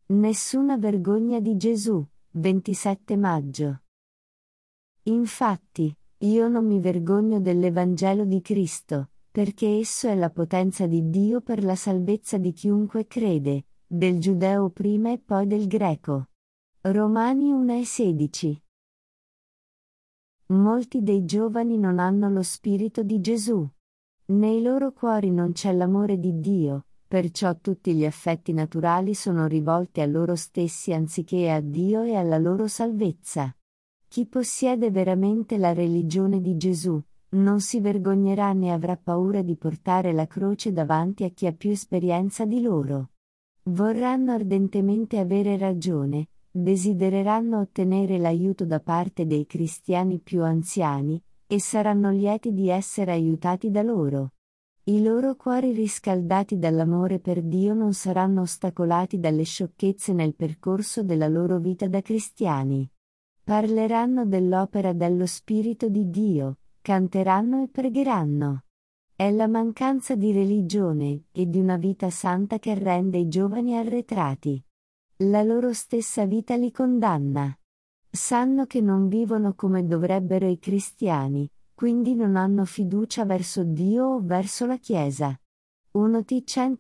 Nessuna vergogna di Gesù, 27 maggio. Infatti, io non mi vergogno dell'Evangelo di Cristo, perché esso è la potenza di Dio per la salvezza di chiunque crede, del giudeo prima e poi del greco. Romani 1,16. Molti dei giovani non hanno lo spirito di Gesù. Nei loro cuori non c'è l'amore di Dio, perciò tutti gli affetti naturali sono rivolti a loro stessi anziché a Dio e alla loro salvezza. Chi possiede veramente la religione di Gesù, non si vergognerà né avrà paura di portare la croce davanti a chi ha più esperienza di loro. Vorranno ardentemente avere ragione, desidereranno ottenere l'aiuto da parte dei cristiani più anziani, e saranno lieti di essere aiutati da loro. I loro cuori riscaldati dall'amore per Dio non saranno ostacolati dalle sciocchezze nel percorso della loro vita da cristiani. Parleranno dell'opera dello Spirito di Dio, canteranno e pregheranno. È la mancanza di religione e di una vita santa che rende i giovani arretrati. La loro stessa vita li condanna. Sanno che non vivono come dovrebbero i cristiani, quindi non hanno fiducia verso Dio o verso la Chiesa. 1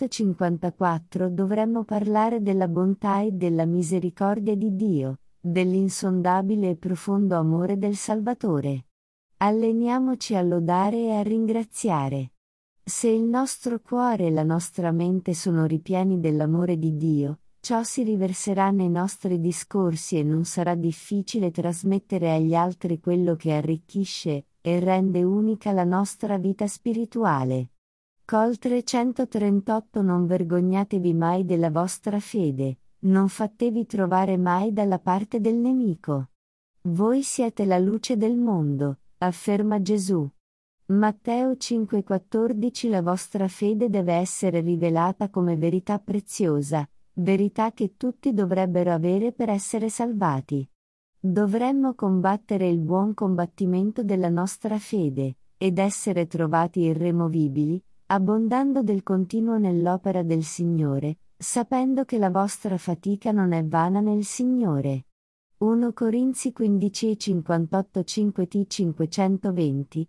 154 Dovremmo parlare della bontà e della misericordia di Dio, dell'insondabile e profondo amore del Salvatore. Alleniamoci a lodare e a ringraziare. Se il nostro cuore e la nostra mente sono ripieni dell'amore di Dio, ciò si riverserà nei nostri discorsi e non sarà difficile trasmettere agli altri quello che arricchisce e rende unica la nostra vita spirituale. Col 338 Non vergognatevi mai della vostra fede, non fatevi trovare mai dalla parte del nemico. Voi siete la luce del mondo, afferma Gesù. Matteo 5,14 La vostra fede deve essere rivelata come verità preziosa, verità che tutti dovrebbero avere per essere salvati. Dovremmo combattere il buon combattimento della nostra fede, ed essere trovati irremovibili, abbondando del continuo nell'opera del Signore, sapendo che la vostra fatica non è vana nel Signore. 1 Corinzi 15,58 5T 520,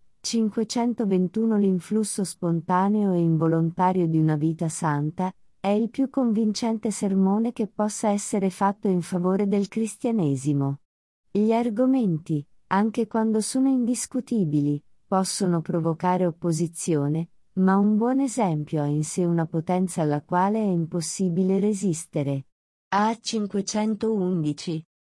521 L'influsso spontaneo e involontario di una vita santa è il più convincente sermone che possa essere fatto in favore del cristianesimo. Gli argomenti, anche quando sono indiscutibili, possono provocare opposizione, ma un buon esempio ha in sé una potenza alla quale è impossibile resistere. A 511